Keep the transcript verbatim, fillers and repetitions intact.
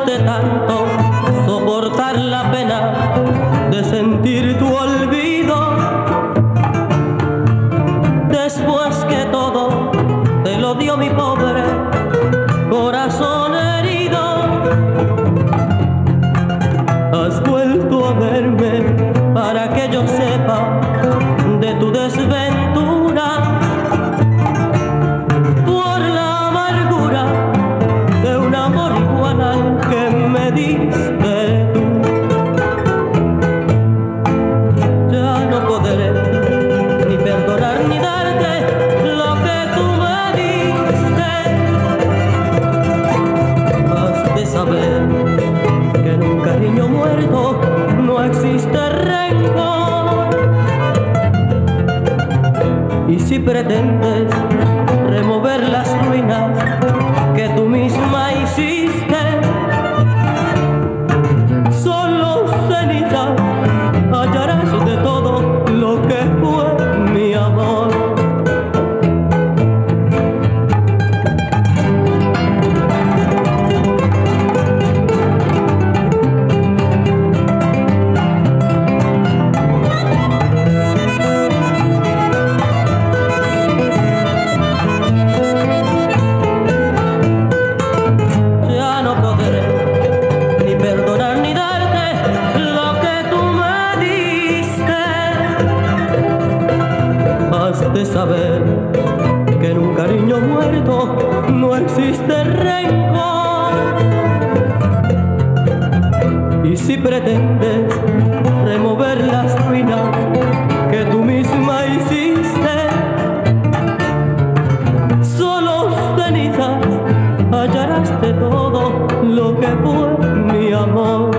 cueste tanto soportar la pena de sentir tu olvido, después que todo te lo dio mi pobre corazón herido. Has vuelto a verme para que yo sepa de tu desventura, por la amargura de un amor igual al que me diste tú. Ya no podré ni perdonar ni darte lo que tú me diste. Has de saber que en un cariño muerto no existe rencor. Y si pretendes remover las ruinas que tú misma hiciste, solo cenizas hallarás de todo lo que fue mi amor. De saber que en un cariño muerto no existe rencor. Y si pretendes remover las ruinas que tú misma hiciste, solo cenizas hallarás de todo lo que fue mi amor.